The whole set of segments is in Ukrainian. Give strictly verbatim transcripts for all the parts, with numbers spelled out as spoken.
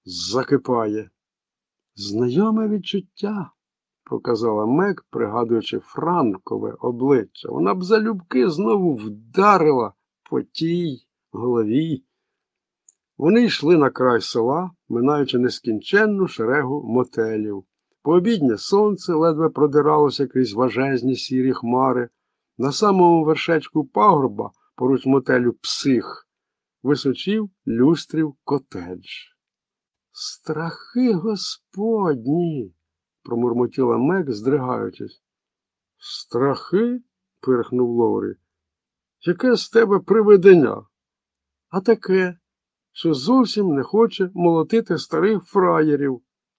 закипає. Знайоме відчуття, показала Мек, пригадуючи Франкове обличчя. Вона б залюбки знову вдарила по тій голові. Вони йшли на край села, минаючи нескінченну шерегу мотелів. Пообіднє сонце ледве продиралося крізь важезні сірі хмари. На самому вершечку пагорба, поруч мотелю «Псих», височів люстрів котедж. «Страхи господні!» – промурмотіла Мек, здригаючись. «Страхи?» – пирхнув Лоурі. «Яке з тебе привидення?» «А таке, що зовсім не хоче молотити старих фраєрів».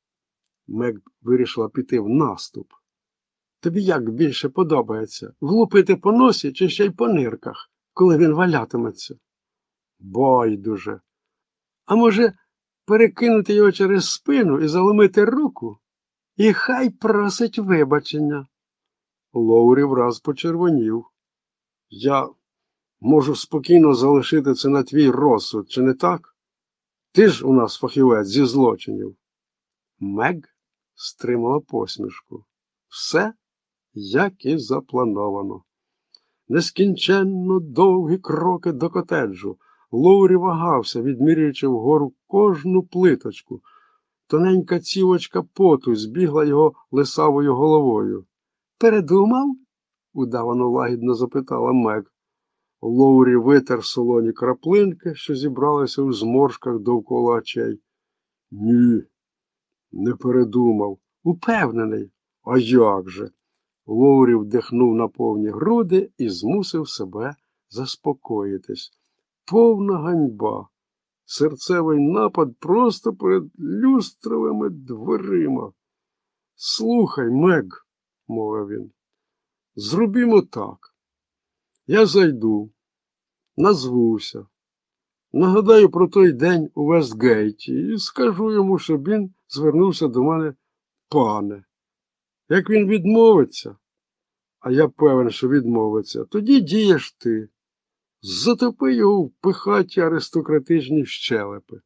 Мек вирішила піти в наступ. «Тобі як більше подобається? Влупити по носі чи ще й по нирках, коли він валятиметься?» «Байдуже. А може, перекинути його через спину і заломити руку? І хай просить вибачення». Лоурі враз почервонів. «Я можу спокійно залишити це на твій розсуд, чи не так? Ти ж у нас фахівець зі злочинів». Мег стримала посмішку. Все, як і заплановано. Нескінченно довгі кроки до котеджу. Лоурі вагався, відмірюючи вгору кожну плиточку. Тоненька цівочка поту збігла його лисавою головою. «Передумав?» – удавано лагідно запитала Мег. Лоурі витер солоні краплинки, що зібралися у зморшках довкола очей. «Ні, не передумав. Упевнений. А як же?» Лоурі вдихнув на повні груди і змусив себе заспокоїтись. Повна ганьба. Серцевий напад просто перед люстровими дверима. «Слухай, Мег», – мовив він, – «зробімо так. Я зайду, назвуся, нагадаю про той день у Вестгейті і скажу йому, щоб він звернувся до мене, пане. Як він відмовиться, а я певен, що відмовиться, тоді дієш ти. Затопи його в пихаті аристократичні щелепи.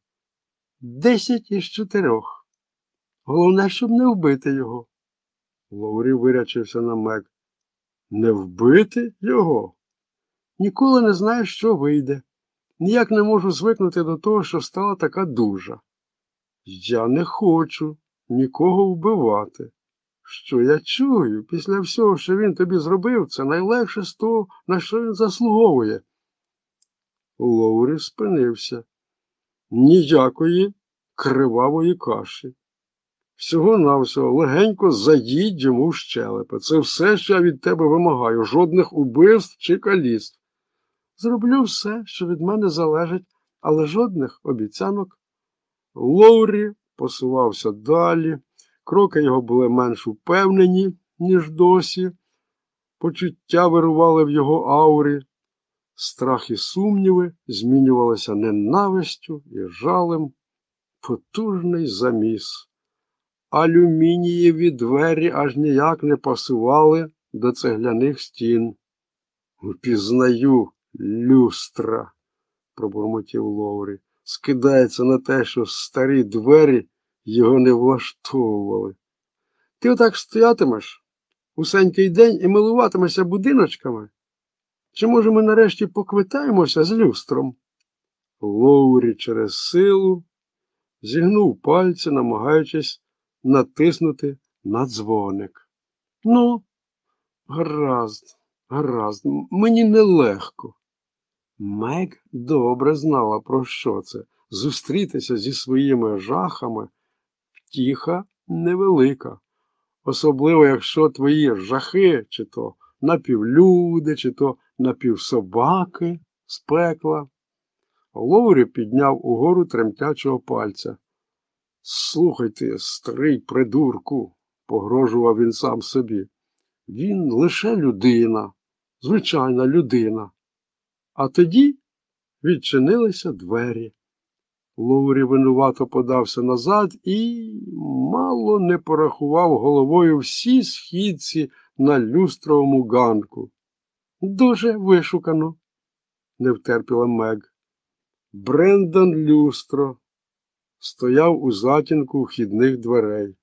Десять із чотирьох. Головне, щоб не вбити його». Лоурі вирячився на Мек. «Не вбити його?» «Ніколи не знаєш, що вийде. Ніяк не можу звикнути до того, що стала така дужа». «Я не хочу нікого вбивати. Що я чую? Після всього, що він тобі зробив, це найлегше з того, на що він заслуговує». Лоурі спинився. «Ніякої кривавої каші. Всього-навсього легенько заїдь йому в щелепи. Це все, що я від тебе вимагаю. Жодних убивств чи каліцтв. Зроблю все, що від мене залежить, але жодних обіцянок». Лоурі посувався далі. Кроки його були менш упевнені, ніж досі. Почуття вирували в його аурі. Страх і сумніви змінювалися ненавистю і жалем. Потужний заміс. Алюмінієві двері аж ніяк не пасували до цегляних стін. «Упізнаю люстра», – пробурмотів Лоурі. «Скидається на те, що старі двері його не влаштовували». «Ти отак стоятимеш усенький день і милуватимешся будиночками? Чи, може, ми нарешті поквитаємося з люстром?» Лоурі через силу зігнув пальці, намагаючись натиснути на дзвоник. «Ну, гаразд, гаразд, мені нелегко». Мег добре знала, про що це. Зустрітися зі своїми жахами втіха невелика. Особливо, якщо твої жахи, чи то напівлюди, чи то напівсобаки з пекла. Лоурі підняв угору тремтячого пальця. «Слухай ти, старий придурку», – погрожував він сам собі. «Він лише людина, звичайна людина». А тоді відчинилися двері. Лоурі винувато подався назад і мало не порахував головою всі східці на люстровому ганку. «Дуже вишукано», – не втерпіла Мег. «Брендан Люстро, стояв у затінку вхідних дверей.